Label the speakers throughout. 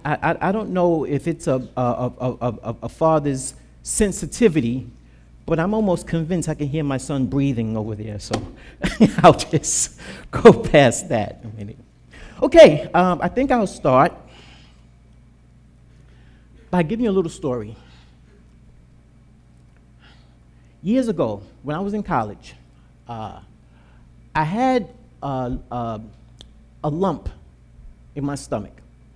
Speaker 1: I don't know if it's a father's sensitivity, but I'm almost convinced I can hear my son breathing over there, so I'll just go past that a minute. Okay, I think I'll start by giving you a little story. Years ago, when I was in college, I had a lump in my stomach.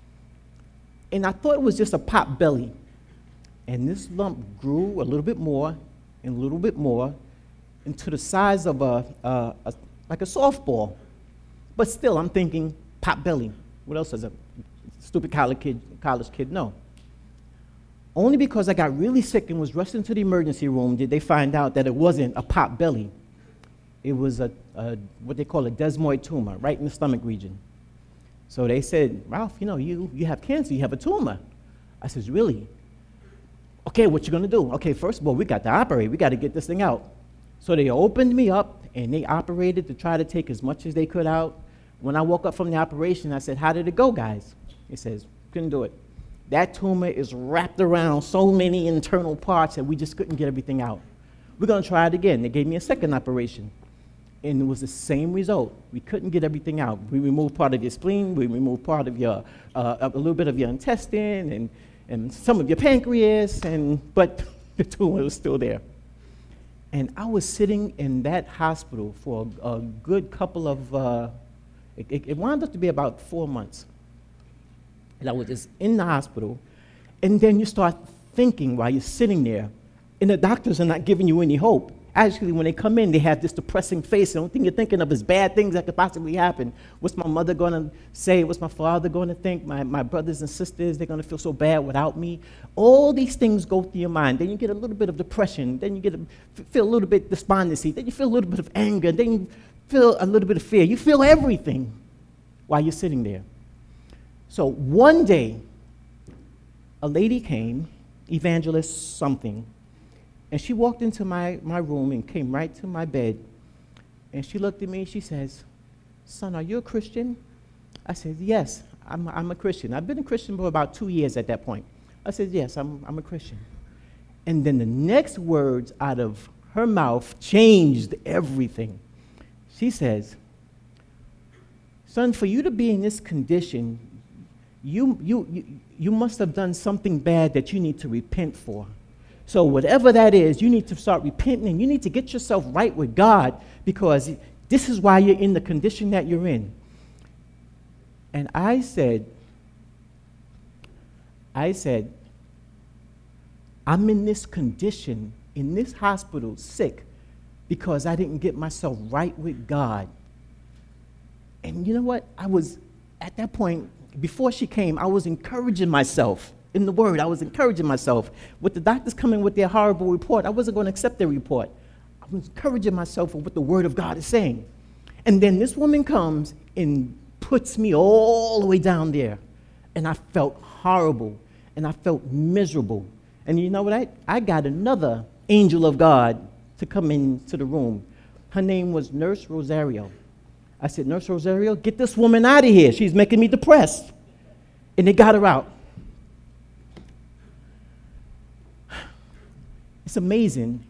Speaker 1: And I thought it was just a pot belly. And this lump grew a little bit more and a little bit more into the size of like a softball. But still, I'm thinking pot belly. What else does a stupid college kid know? Only because I got really sick and was rushed into the emergency room did they find out that it wasn't a pot belly. It was what they call a desmoid tumor right in the stomach region. So they said, Ralph, you have cancer, you have a tumor. I says, really? Okay, what you gonna do? Okay, first of all, we got to operate. We got to get this thing out. So they opened me up, and they operated to try to take as much as they could out. When I woke up from the operation, I said, how did it go, guys? He says, couldn't do it. That tumor is wrapped around so many internal parts that we just couldn't get everything out. We're gonna try it again. They gave me a second operation, and it was the same result. We couldn't get everything out. We removed part of your spleen, we removed part of your, a little bit of your intestine, and some of your pancreas, but the tumor was still there. And I was sitting in that hospital for a good couple of, it wound up to be about 4 months. And I was just in the hospital, and then you start thinking while you're sitting there, and the doctors are not giving you any hope. Actually, when they come in, they have this depressing face. The only thing you're thinking of is bad things that could possibly happen. What's my mother going to say? What's my father going to think? My brothers and sisters, they're going to feel so bad without me. All these things go through your mind. Then you get a little bit of depression. Then you feel a little bit despondency. Then you feel a little bit of anger. Then you feel a little bit of fear. You feel everything while you're sitting there. So one day, a lady came, evangelist something, and she walked into my room and came right to my bed. And she looked at me, she says, son, are you a Christian? I said, yes, I'm a Christian. I've been a Christian for about 2 years at that point. I said, yes, I'm a Christian. And then the next words out of her mouth changed everything. She says, son, for you to be in this condition, you must have done something bad that you need to repent for. So whatever that is, you need to start repenting, and you need to get yourself right with God, because this is why you're in the condition that you're in. And I said, I'm in this condition, in this hospital, sick, because I didn't get myself right with God. And you know what? I was, at that point, before she came, I was encouraging myself in the Word. I was encouraging myself. With the doctors coming with their horrible report, I wasn't going to accept their report. I was encouraging myself with what the Word of God is saying. And then this woman comes and puts me all the way down there. And I felt horrible, and I felt miserable. And you know what? I got another angel of God to come into the room. Her name was Nurse Rosario. I said, Nurse Rosario, get this woman out of here. She's making me depressed. And they got her out. It's amazing.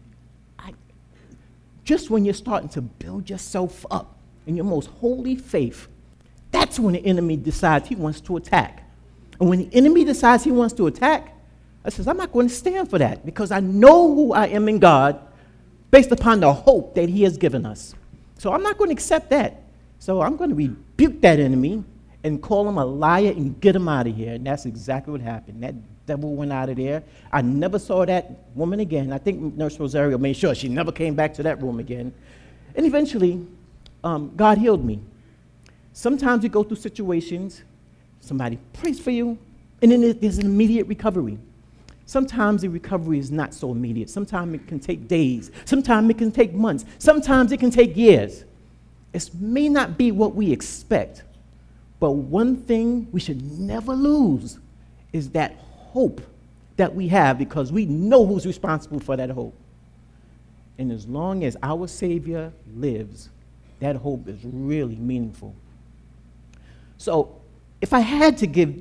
Speaker 1: Just when you're starting to build yourself up in your most holy faith, that's when the enemy decides he wants to attack. And when the enemy decides he wants to attack, I says, I'm not going to stand for that, because I know who I am in God based upon the hope that he has given us. So I'm not going to accept that. So I'm going to rebuke that enemy and call him a liar and get him out of here. And that's exactly what happened. That devil went out of there. I never saw that woman again. I think Nurse Rosario made sure she never came back to that room again. And eventually, God healed me. Sometimes you go through situations, somebody prays for you, and then there's an immediate recovery. Sometimes the recovery is not so immediate. Sometimes it can take days. Sometimes it can take months. Sometimes it can take years. It may not be what we expect, but one thing we should never lose is that hope that we have, because we know who's responsible for that hope. And as long as our Savior lives, that hope is really meaningful. So if I had to give this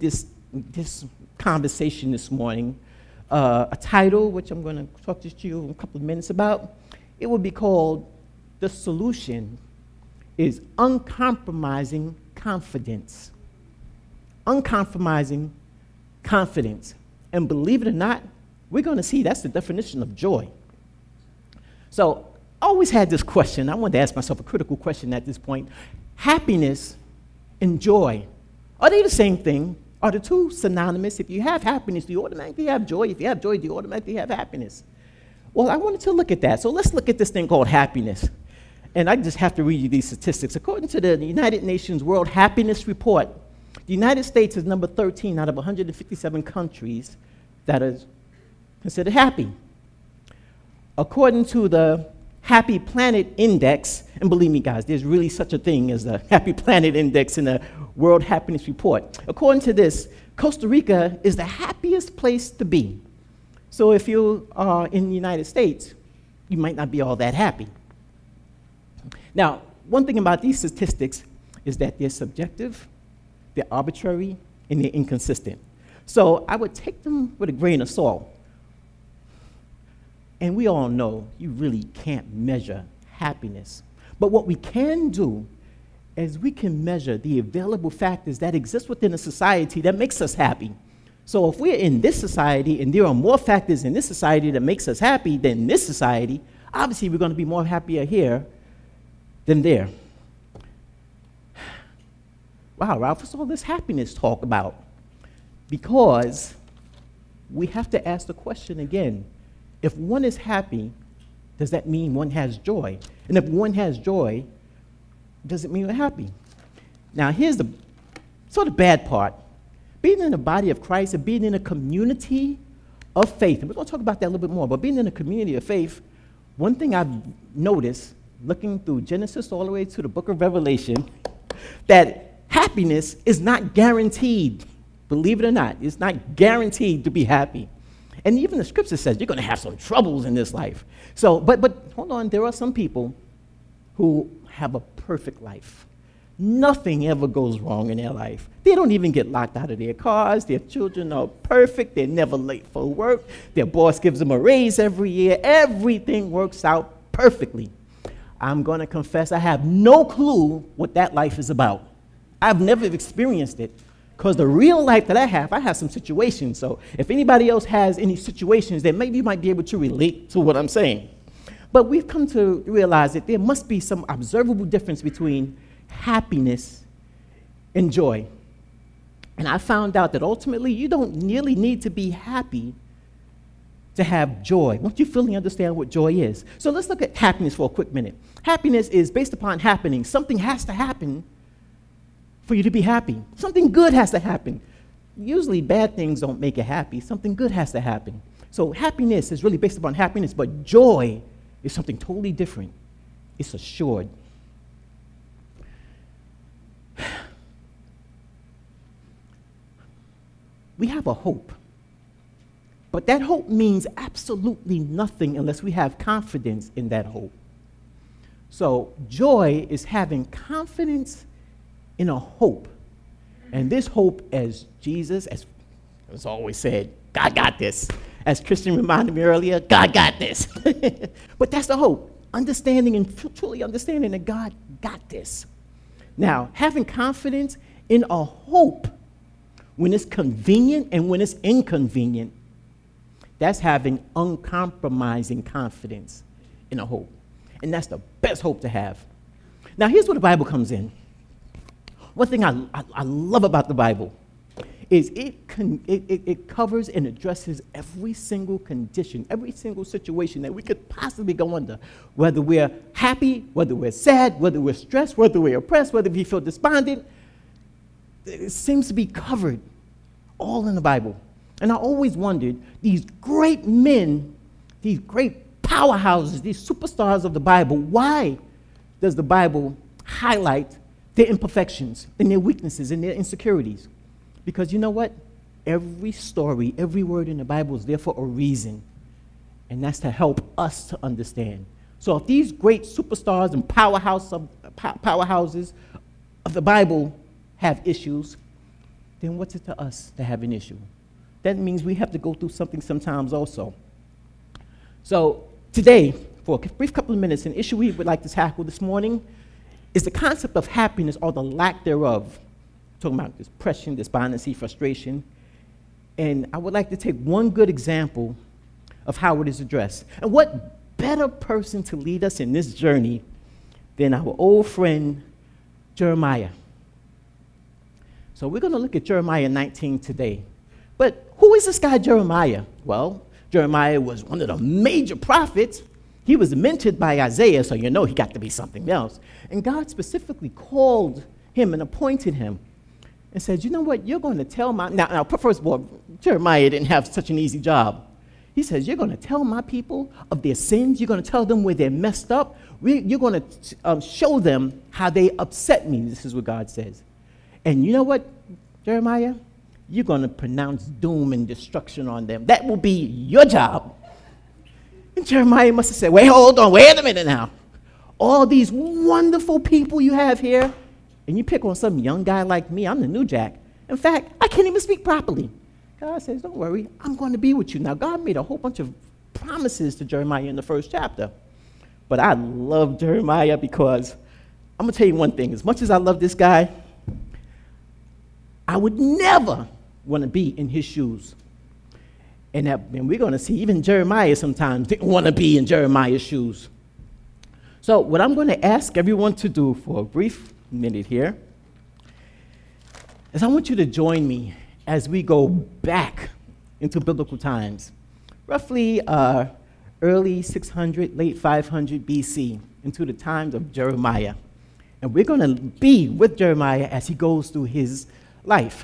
Speaker 1: this conversation this morning a title, which I'm going to talk to you in a couple of minutes about. It will be called "The Solution is Uncompromising Confidence." Uncompromising confidence. And believe it or not, we're going to see that's the definition of joy. So I always had this question. I wanted to ask myself a critical question at this point. Happiness and joy, are they the same thing? Are the two synonymous? If you have happiness, do you automatically have joy? If you have joy, do you automatically have happiness? Well, I wanted to look at that. So let's look at this thing called happiness. And I just have to read you these statistics. According to the United Nations World Happiness Report, the United States is number 13 out of 157 countries that is considered happy. According to the Happy Planet Index, and believe me, guys, there's really such a thing as the Happy Planet Index in the World Happiness Report. According to this, Costa Rica is the happiest place to be. So if you are in the United States, you might not be all that happy. Now, one thing about these statistics is that they're subjective, they're arbitrary, and they're inconsistent. So I would take them with a grain of salt. And we all know you really can't measure happiness. But what we can do is we can measure the available factors that exist within a society that makes us happy. So if we're in this society and there are more factors in this society that makes us happy than this society, obviously we're going to be more happier here than there. Wow, Ralph, what's all this happiness talk about? Because we have to ask the question again. If one is happy, does that mean one has joy? And if one has joy, does it mean we're happy? Now, here's the sort of bad part. Being in the body of Christ and being in a community of faith, and we're going to talk about that a little bit more, but being in a community of faith, one thing I've noticed, looking through Genesis all the way to the book of Revelation, that happiness is not guaranteed. Believe it or not, it's not guaranteed to be happy. And even the scripture says you're going to have some troubles in this life. So, but hold on, there are some people who have a perfect life. Nothing ever goes wrong in their life. They don't even get locked out of their cars. Their children are perfect. They're never late for work. Their boss gives them a raise every year. Everything works out perfectly. I'm going to confess I have no clue what that life is about. I've never experienced it. Because the real life that I have some situations. So if anybody else has any situations, then maybe you might be able to relate to what I'm saying. But we've come to realize that there must be some observable difference between happiness and joy. And I found out that ultimately you don't really need to be happy to have joy. Once you fully understand what joy is. So let's look at happiness for a quick minute. Happiness is based upon happening. Something has to happen for you to be happy. Something good has to happen. Usually bad things don't make you happy. Something good has to happen. So happiness is really based upon happiness, but joy is something totally different. It's assured. We have a hope, but that hope means absolutely nothing unless we have confidence in that hope. So joy is having confidence in a hope. And this hope, as Jesus, as was always said, God got this. As Christian reminded me earlier, God got this. But that's the hope. Understanding and truly understanding that God got this. Now, having confidence in a hope when it's convenient and when it's inconvenient, that's having uncompromising confidence in a hope. And that's the best hope to have. Now, here's where the Bible comes in. One thing I love about the Bible is it covers and addresses every single condition, every single situation that we could possibly go under. Whether we're happy, whether we're sad, whether we're stressed, whether we're oppressed, whether we feel despondent, it seems to be covered all in the Bible. And I always wondered, these great men, these great powerhouses, these superstars of the Bible, why does the Bible highlight their imperfections and their weaknesses and their insecurities? Because you know what? Every story, every word in the Bible is there for a reason. And that's to help us to understand. So if these great superstars and powerhouses of the Bible have issues, then what's it to us to have an issue? That means we have to go through something sometimes also. So today, for a brief couple of minutes, an issue we would like to tackle this morning is the concept of happiness or the lack thereof. Talking about depression, despondency, frustration. And I would like to take one good example of how it is addressed. And what better person to lead us in this journey than our old friend, Jeremiah. So we're going to look at Jeremiah 19 today. But who is this guy Jeremiah? Well, Jeremiah was one of the major prophets. He was mentored by Isaiah, so you know he got to be something else. And God specifically called him and appointed him and said, you know what, you're going to tell my... Now, first of all, Jeremiah didn't have such an easy job. He says, you're going to tell my people of their sins. You're going to tell them where they're messed up. You're going to show them how they upset me. This is what God says. And you know what, Jeremiah? You're going to pronounce doom and destruction on them. That will be your job. And Jeremiah must have said, wait, hold on, wait a minute now. All these wonderful people you have here, and you pick on some young guy like me, I'm the new jack. In fact, I can't even speak properly. God says, don't worry, I'm going to be with you. Now, God made a whole bunch of promises to Jeremiah in the first chapter. But I love Jeremiah because I'm going to tell you one thing. As much as I love this guy, I would never want to be in his shoes. And we're going to see even Jeremiah sometimes didn't want to be in Jeremiah's shoes. So what I'm going to ask everyone to do for a brief minute here is I want you to join me as we go back into biblical times, roughly early 600, late 500 BC, into the times of Jeremiah. And we're going to be with Jeremiah as he goes through his life.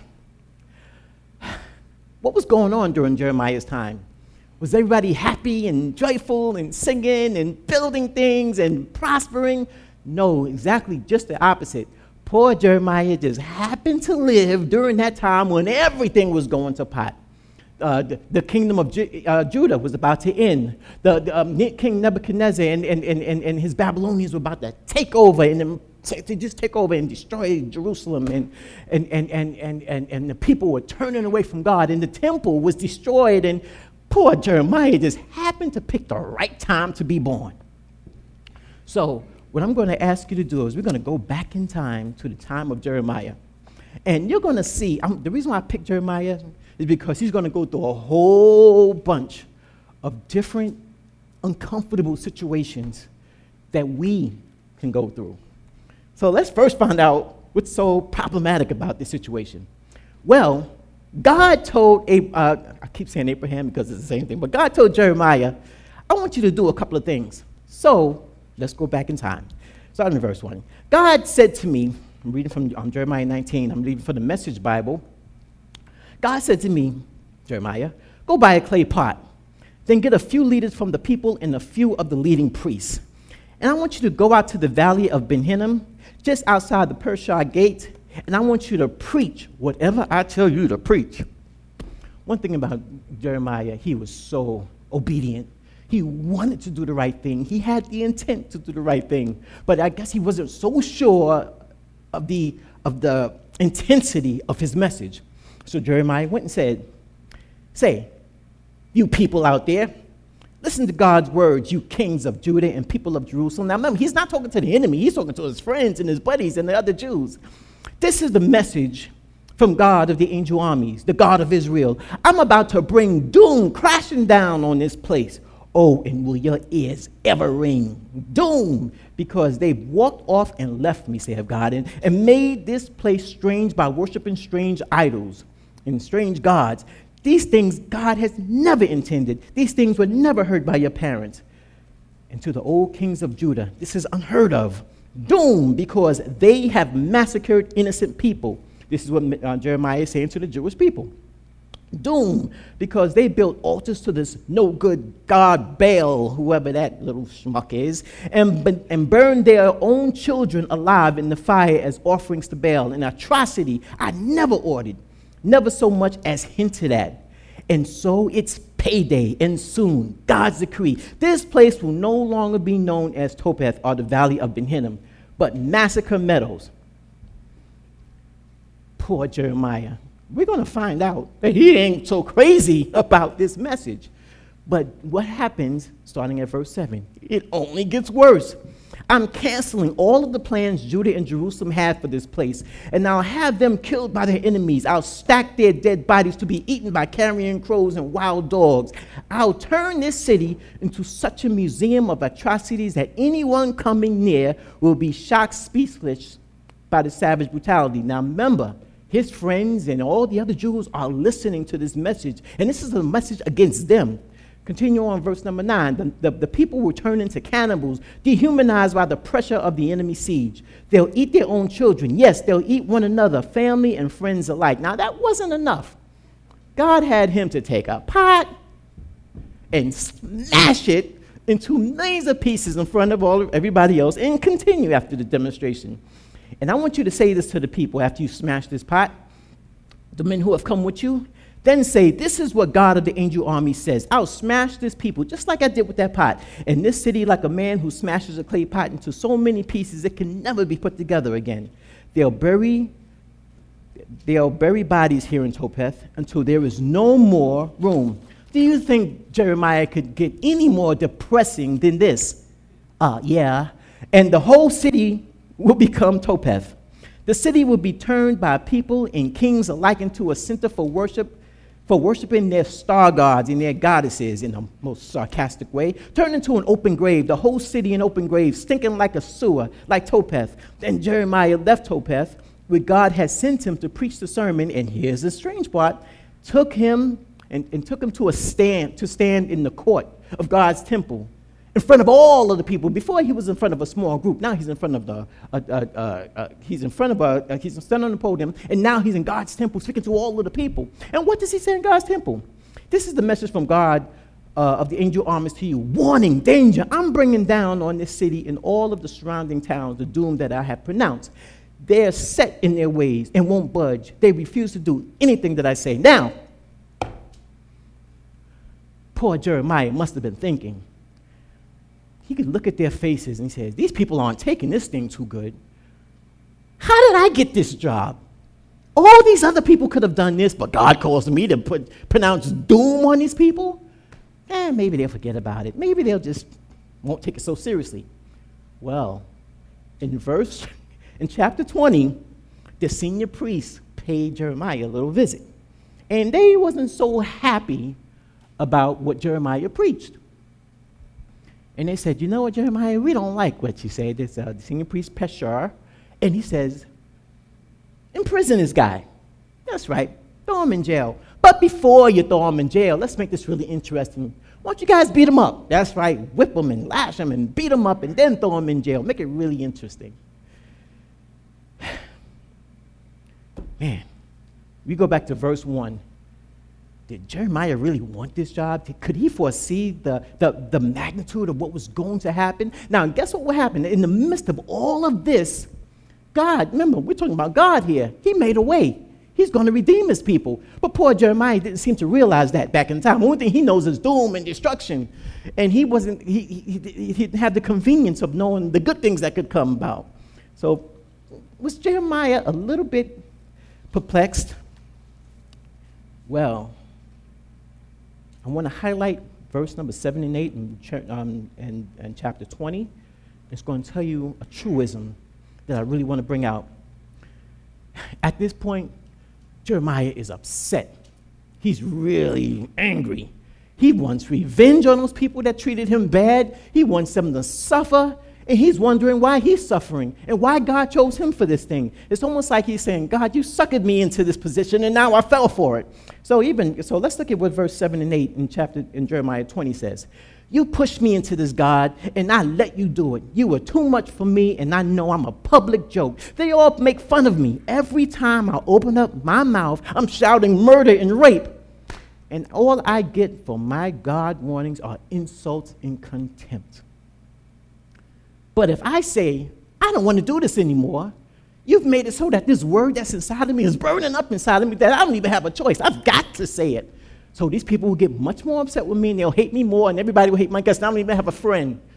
Speaker 1: What was going on during Jeremiah's time? Was everybody happy and joyful and singing and building things and prospering? No, exactly just the opposite. Poor Jeremiah just happened to live during that time when everything was going to pot. The kingdom of Judah was about to end. King Nebuchadnezzar and his Babylonians were about to take over and to just take over and destroy Jerusalem, and the people were turning away from God, and the temple was destroyed, and poor Jeremiah just happened to pick the right time to be born. So what I'm going to ask you to do is we're going to go back in time to the time of Jeremiah, and you're going to see, the reason why I picked Jeremiah is because he's going to go through a whole bunch of different uncomfortable situations that we can go through. So let's first find out what's so problematic about this situation. Well, God told, I keep saying Abraham because it's the same thing, but God told Jeremiah, I want you to do a couple of things. So let's go back in time. Starting in verse 1. God said to me, I'm reading from Jeremiah 19, I'm reading from the Message Bible. God said to me, Jeremiah, go buy a clay pot. Then get a few leaders from the people and a few of the leading priests. And I want you to go out to the valley of Ben Hinnom, just outside the Pershah gate, and I want you to preach whatever I tell you to preach. One thing about Jeremiah, he was so obedient. He wanted to do the right thing. He had the intent to do the right thing, but I guess he wasn't so sure of the intensity of his message. So Jeremiah went and said, say, you people out there, listen to God's words, you kings of Judah and people of Jerusalem. Now remember, he's not talking to the enemy. He's talking to his friends and his buddies and the other Jews. This is the message from God of the angel armies, the God of Israel. I'm about to bring doom crashing down on this place. Oh, and will your ears ever ring? Doom, because they've walked off and left me, saith God, and made this place strange by worshiping strange idols and strange gods. These things God has never intended. These things were never heard by your parents. And to the old kings of Judah, this is unheard of. Doom, because they have massacred innocent people. This is what Jeremiah is saying to the Jewish people. Doom, because they built altars to this no-good god Baal, whoever that little schmuck is, and burned their own children alive in the fire as offerings to Baal, an atrocity I never ordered, never so much as hinted at. And so it's payday, and soon, God's decree. This place will no longer be known as Topheth or the valley of Ben Hinnom, but Massacre Meadows. Poor Jeremiah. we're going to find out that he ain't so crazy about this message. But what happens, starting at verse 7, it only gets worse. I'm canceling all of the plans Judah and Jerusalem had for this place, and I'll have them killed by their enemies. I'll stack their dead bodies to be eaten by carrion crows and wild dogs. I'll turn this city into such a museum of atrocities that anyone coming near will be shocked speechless by the savage brutality. Now remember, his friends and all the other Jews are listening to this message, and this is a message against them. Continue on verse number 9. The people will turn into cannibals, dehumanized by the pressure of the enemy siege. They'll eat their own children. Yes, they'll eat one another, family and friends alike. Now, that wasn't enough. God had him to take a pot and smash it into millions of pieces in front of everybody else and continue after the demonstration. And I want you to say this to the people after you smash this pot, the men who have come with you. Then say, this is what God of the angel army says. I'll smash this people just like I did with that pot. And this city like a man who smashes a clay pot into so many pieces it can never be put together again. They'll bury bodies here in Topheth until there is no more room. Do you think Jeremiah could get any more depressing than this? Yeah. And the whole city will become Topheth. The city will be turned by people and kings alike into a center for worshiping their star gods and their goddesses in the most sarcastic way, turned into an open grave, the whole city an open grave, stinking like a sewer, like Topheth. Then Jeremiah left Topheth, where God had sent him to preach the sermon, and here's the strange part, took him to stand in the court of God's temple, in front of all of the people. Before he was in front of a small group. Now he's in front of he's standing on the podium, and now he's in God's temple speaking to all of the people. And what does he say in God's temple? This is the message from God of the angel armies to you. Warning, danger, I'm bringing down on this city and all of the surrounding towns the doom that I have pronounced. They're set in their ways and won't budge. They refuse to do anything that I say. Now, poor Jeremiah must have been thinking. He could look at their faces and he says, these people aren't taking this thing too good. How did I get this job? All these other people could have done this, but God calls me to pronounce doom on these people? Maybe they'll forget about it. Maybe they'll just won't take it so seriously. Well, in chapter 20, the senior priests paid Jeremiah a little visit. And they wasn't so happy about what Jeremiah preached. And they said, you know what, Jeremiah, we don't like what you said. There's the senior priest, Peshur, and he says, imprison this guy. That's right, throw him in jail. But before you throw him in jail, let's make this really interesting. Why don't you guys beat him up? That's right, whip him and lash him and beat him up and then throw him in jail. Make it really interesting. Man, we go back to verse 1. Did Jeremiah really want this job? Could he foresee the magnitude of what was going to happen? Now, guess what will happen? In the midst of all of this, God, remember, we're talking about God here. He made a way. He's going to redeem his people. But poor Jeremiah didn't seem to realize that back in time. The only thing he knows is doom and destruction. And he didn't have the convenience of knowing the good things that could come about. So was Jeremiah a little bit perplexed? Well, I want to highlight verse number 7 and 8 in chapter 20. It's going to tell you a truism that I really want to bring out. At this point, Jeremiah is upset. He's really angry. He wants revenge on those people that treated him bad. He wants them to suffer. And he's wondering why he's suffering and why God chose him for this thing. It's almost like he's saying, God, you suckered me into this position and now I fell for it. So let's look at what verse 7 and 8 in Jeremiah 20 says. You pushed me into this, God, and I let you do it. You were too much for me, and I know I'm a public joke. They all make fun of me. Every time I open up my mouth, I'm shouting murder and rape. And all I get for my God warnings are insults and contempt. But if I say, I don't want to do this anymore, you've made it so that this word that's inside of me is burning up inside of me that I don't even have a choice. I've got to say it. So these people will get much more upset with me, and they'll hate me more, and everybody will hate my guts. I don't even have a friend.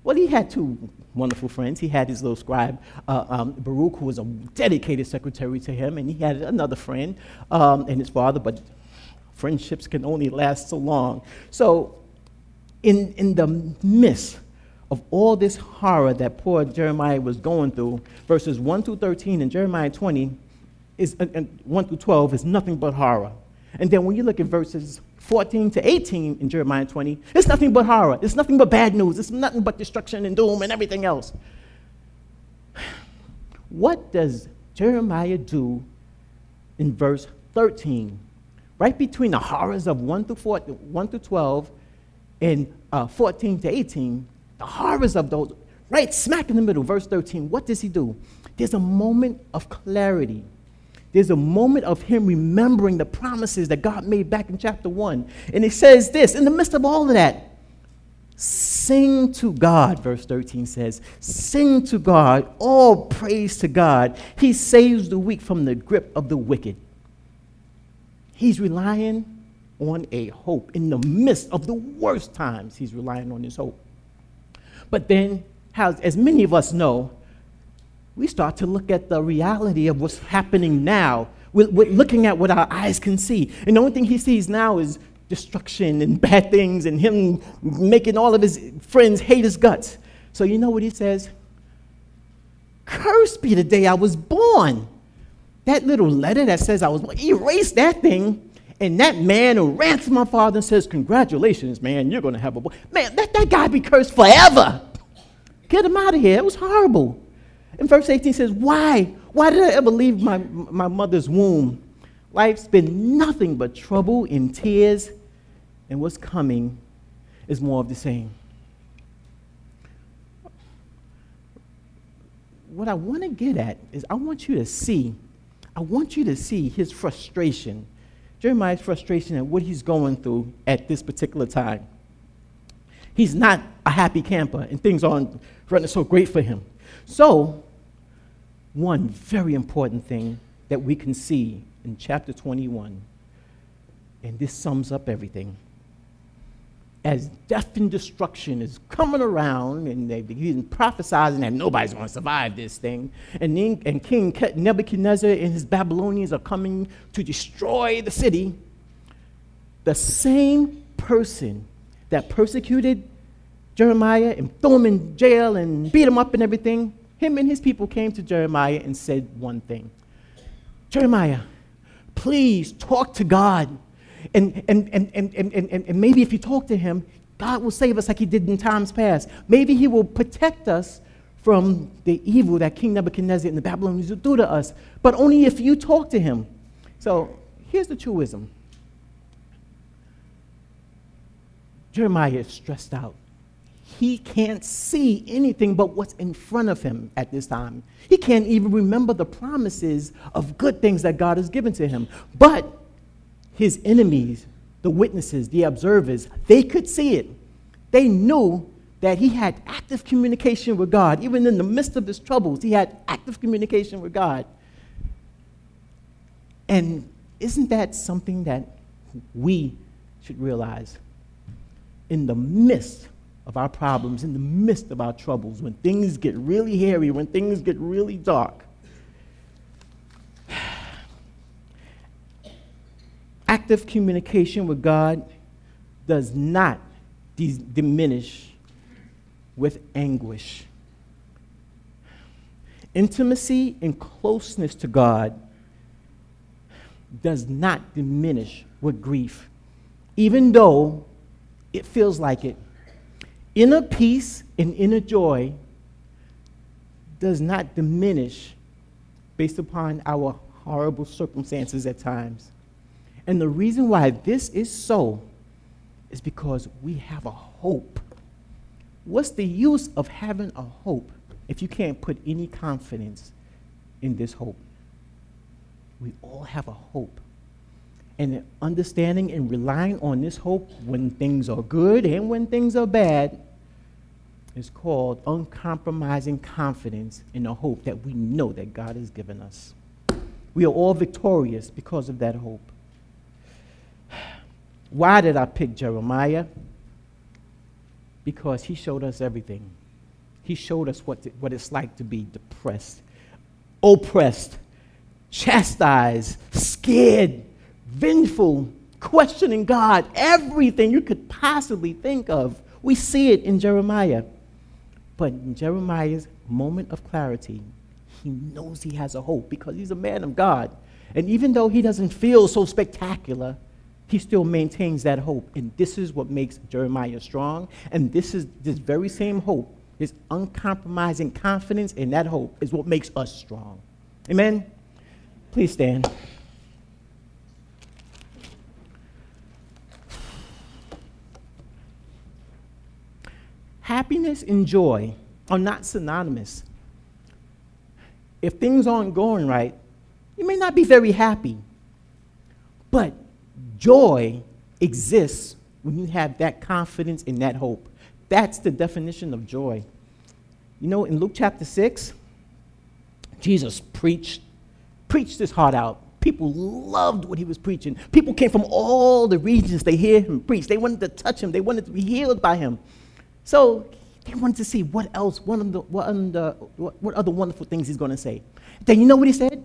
Speaker 1: Well, he had two wonderful friends. He had his little scribe, Baruch, who was a dedicated secretary to him, and he had another friend and his father, but friendships can only last so long. So in the midst of all this horror that poor Jeremiah was going through, verses 1 through 13 in Jeremiah 20, 1 through 12 is nothing but horror. And then when you look at verses 14 to 18 in Jeremiah 20, it's nothing but horror. It's nothing but bad news. It's nothing but destruction and doom and everything else. What does Jeremiah do in verse 13? Right between the horrors of 1 through 12 and 14 to 18, the horrors of those, right smack in the middle, verse 13, what does he do? There's a moment of clarity. There's a moment of him remembering the promises that God made back in chapter 1. And it says this, in the midst of all of that, sing to God, verse 13 says, sing to God, all praise to God. He saves the weak from the grip of the wicked. He's relying on a hope. In the midst of the worst times, he's relying on his hope. But then, as many of us know, we start to look at the reality of what's happening now. We're looking at what our eyes can see. And the only thing he sees now is destruction and bad things and him making all of his friends hate his guts. So you know what he says? Cursed be the day I was born. That little letter that says I was born, erase that thing. And that man who ran to my father and says, congratulations, man, you're going to have a boy. Man, let that guy be cursed forever. Get him out of here. It was horrible. And verse 18 says, why? Why did I ever leave my mother's womb? Life's been nothing but trouble and tears, and what's coming is more of the same. What I want to get at is I want you to see his frustration, Jeremiah's frustration at what he's going through at this particular time. He's not a happy camper, and things aren't running so great for him. So, one very important thing that we can see in chapter 21, and this sums up everything. As death and destruction is coming around, and they're prophesizing that nobody's going to survive this thing, and King Nebuchadnezzar and his Babylonians are coming to destroy the city, the same person that persecuted Jeremiah and threw him in jail and beat him up and everything, him and his people came to Jeremiah and said one thing. Jeremiah, please talk to God. And maybe if you talk to him, God will save us like he did in times past. Maybe he will protect us from the evil that King Nebuchadnezzar and the Babylonians will do to us, but only if you talk to him. So here's the truism. Jeremiah is stressed out. He can't see anything but what's in front of him at this time. He can't even remember the promises of good things that God has given to him. But his enemies, the witnesses, the observers, they could see it. They knew that he had active communication with God. Even in the midst of his troubles, he had active communication with God. And isn't that something that we should realize? In the midst of our problems, in the midst of our troubles, when things get really hairy, when things get really dark, active communication with God does not diminish with anguish. Intimacy and closeness to God does not diminish with grief, even though it feels like it. Inner peace and inner joy does not diminish based upon our horrible circumstances at times. And the reason why this is so is because we have a hope. What's the use of having a hope if you can't put any confidence in this hope? We all have a hope. And understanding and relying on this hope when things are good and when things are bad is called uncompromising confidence in the hope that we know that God has given us. We are all victorious because of that hope. Why did I pick Jeremiah? Because he showed us everything. He showed us what it's like to be depressed, oppressed, chastised, scared, vengeful, questioning God, everything you could possibly think of. We see it in Jeremiah. But in Jeremiah's moment of clarity, he knows he has a hope because he's a man of God. And even though he doesn't feel so spectacular, he still maintains that hope. And this is what makes Jeremiah strong. And this very same hope, his uncompromising confidence in that hope, is what makes us strong. Amen? Please stand. Happiness and joy are not synonymous. If things aren't going right, you may not be very happy. But joy exists when you have that confidence and that hope. That's the definition of joy. You know, in Luke chapter 6, Jesus preached his heart out. People loved what he was preaching. People came from all the regions to hear him preach. They wanted to touch him. They wanted to be healed by him. So they wanted to see what else, what other wonderful things he's going to say. Then you know what he said?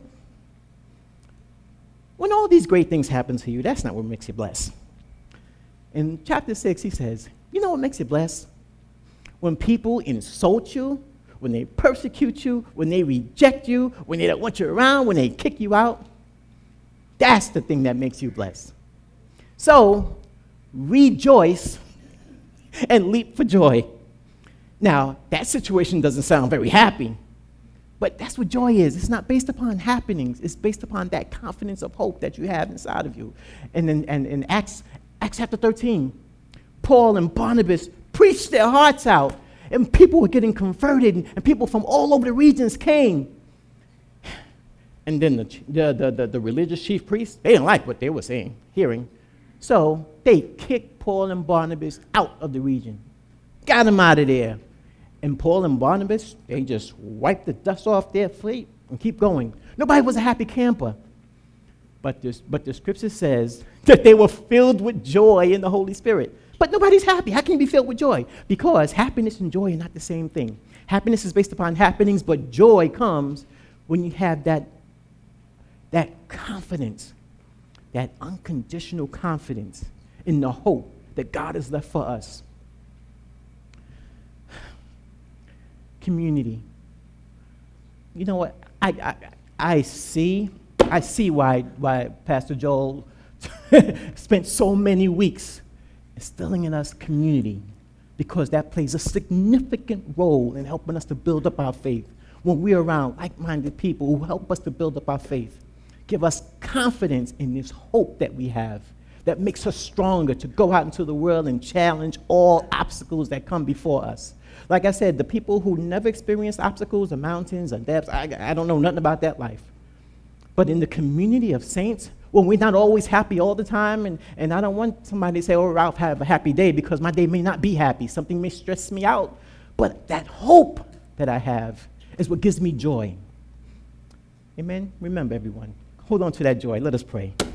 Speaker 1: When all these great things happen to you, that's not what makes you blessed. In chapter 6, he says, you know what makes you blessed? When people insult you, when they persecute you, when they reject you, when they don't want you around, when they kick you out. That's the thing that makes you blessed. So rejoice and leap for joy. Now, that situation doesn't sound very happy, but that's what joy is. It's not based upon happenings. It's based upon that confidence of hope that you have inside of you. And in Acts chapter 13, Paul and Barnabas preached their hearts out, and people were getting converted, and people from all over the regions came. And then the religious chief priests, they didn't like what they were hearing. So they kicked Paul and Barnabas out of the region, got them out of there. And Paul and Barnabas, they just wiped the dust off their feet and keep going. Nobody was a happy camper. But the scripture says that they were filled with joy in the Holy Spirit. But nobody's happy. How can you be filled with joy? Because happiness and joy are not the same thing. Happiness is based upon happenings, but joy comes when you have that confidence, that unconditional confidence in the hope that God has left for us. Community. You know what? I see why Pastor Joel spent so many weeks instilling in us community, because that plays a significant role in helping us to build up our faith. When we're around like-minded people who help us to build up our faith, give us confidence in this hope that we have, that makes us stronger to go out into the world and challenge all obstacles that come before us. Like I said, the people who never experienced obstacles or mountains or depths, I don't know nothing about that life. But in the community of saints, when we're not always happy all the time, and I don't want somebody to say, oh, Ralph, have a happy day, because my day may not be happy. Something may stress me out. But that hope that I have is what gives me joy. Amen? Remember, everyone, hold on to that joy. Let us pray.